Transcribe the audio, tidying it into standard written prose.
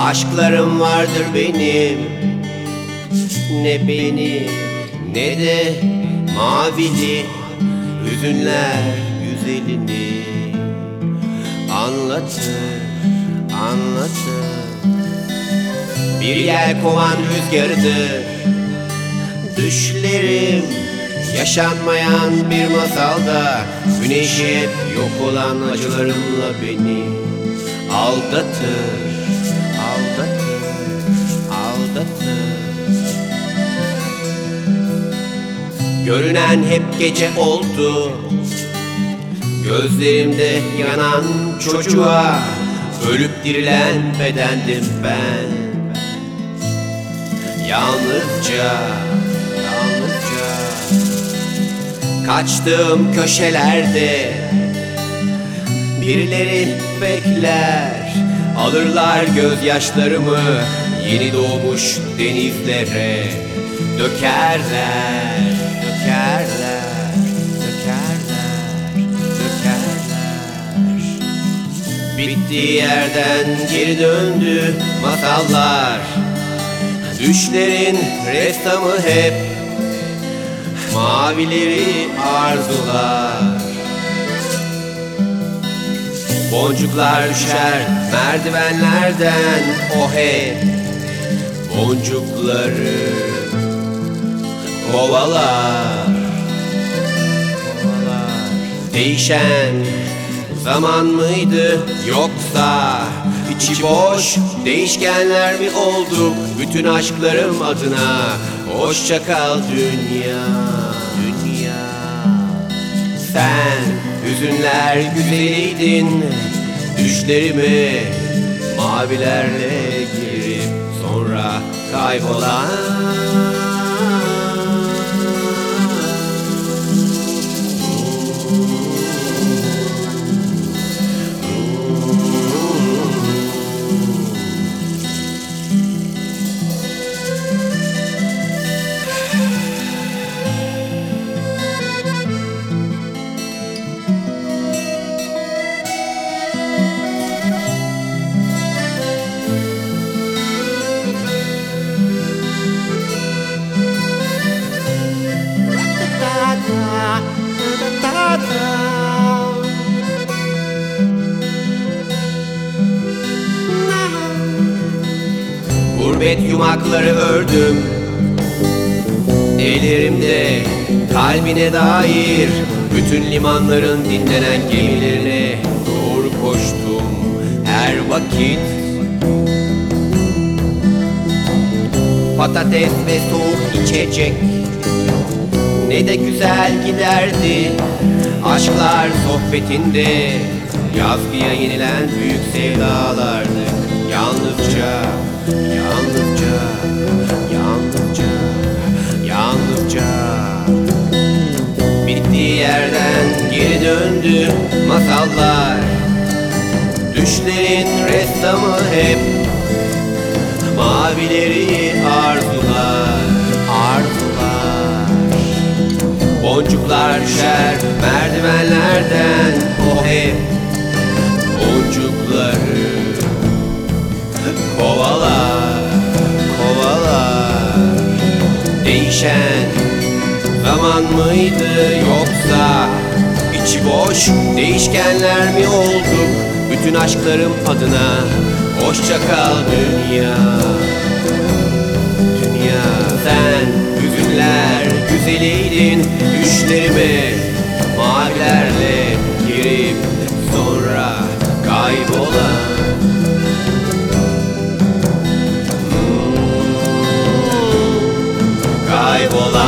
Aşklarım vardır benim, ne beni ne de mavili hüzünler güzelini anlatır, anlatır. Bir yel kovan rüzgarıdır düşlerim, yaşanmayan bir masalda güneşi yok olan acılarımla beni aldatır, aldatır, aldatır. Görünen hep gece oldu, gözlerimde yanan çocuğa ölüp dirilen bedendim ben. Yalnızca, yalnızca kaçtığım köşelerde birileri bekler, alırlar gözyaşlarımı yeni doğmuş denizlere dökerler, dökerler, dökerler, dökerler. Bittiği yerden geri döndü masallar, düşlerin ressamı hep mavileri arzular. Boncuklar düşer merdivenlerden, o hep boncukları kovalar, kovalar. Değişen zaman mıydı yoksa içi boş değişkenler mi olduk bütün aşklarım adına? Hoşça kal dünya, dünya. Sen hüzünler güzeliydin, düşlerimi mavilerle girip sonra kaybolan. Gurbet yumakları ördüm ellerimde, kalbine dair bütün limanların dinlenen gemilerine doğru koştum her vakit. Patates ve soğuk içecek ne de güzel giderdi aşklar sohbetinde, yazgıya yenilen büyük sevdalardık. Yalnızca, yalnızca, yalnızca, yalnızca. Bittiği yerden geri döndü masallar, düşlerin ressamı hep mavileri arzular, arzular. Boncuklar düşer merdivenlerden, o hep boncukları kovalar, kovalar. Değişen zaman mıydı yoksa içi boş değişkenler mi olduk bütün aşklarım adına? Hoşça kal dünya, dünya. Sen hüzünler güzeliydin, düşlerime mavilerle girip sonra kaybolan. Kaybolan.